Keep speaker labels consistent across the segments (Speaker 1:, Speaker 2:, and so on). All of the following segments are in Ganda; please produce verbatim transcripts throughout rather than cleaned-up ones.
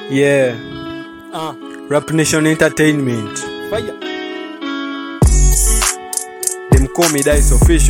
Speaker 1: Yeah.
Speaker 2: Uh,
Speaker 1: Rap Nation Entertainment.
Speaker 2: fire.
Speaker 1: Them call me Dice Official.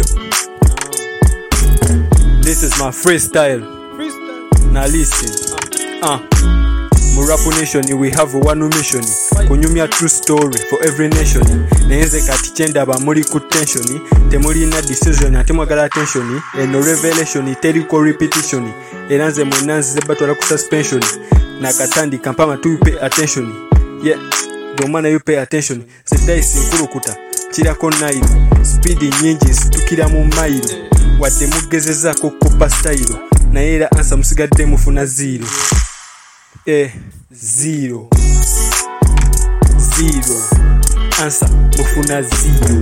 Speaker 1: This is my freestyle.
Speaker 2: Freestyle.
Speaker 1: Now listen. Uh. Mu Rap Nation we have one mission. Kunyumya true story for every nation. Nayenze kati chenda ba muri ku tension. Temuli na decision ate mwagala attention. Eno revelation teriko repetition. Eranze mwenanzi zebatwala ku suspension. Na katandi kampama tu you pay attention. Yeah. Domana you pay attention. Sedaisi nkulukuta. Kirako nairo. Speed nyingi situkira mu mairo. Wadde mugezeza ko kopa style. Na era answer musigadde mufuna zero. Eh, zero. Zero. Answer mufuna zero.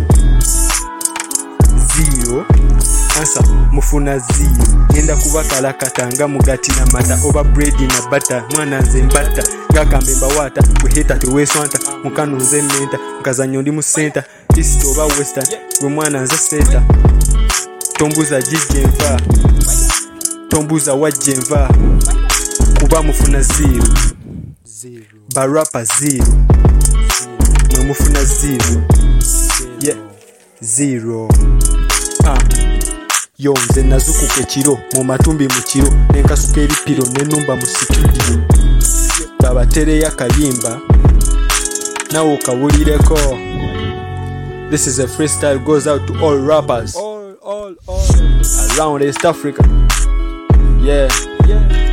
Speaker 1: Zero. Answer mufuna zero. Ngenda kubakala katanga mugati na mata over bread na butter mwana nze mbata gakambe mbawata we heta to we swanta mukano nze menta mkazanyo ndi mu center east over western we mwana nze center tombuza jijemva tombuza wajemva kuba mufuna zero
Speaker 2: Zero.
Speaker 1: barapa zero mwe mufuna zero yeah zero ah yo nze nazukuka ekiro mu matumbi mu kiro nenkasuka eripiro nenumba mu studio babatere yakayimba nawe ukawulireko. This is a freestyle goes out to all rappers
Speaker 2: All, all, all.
Speaker 1: around East Africa. Yeah.
Speaker 2: Yeah.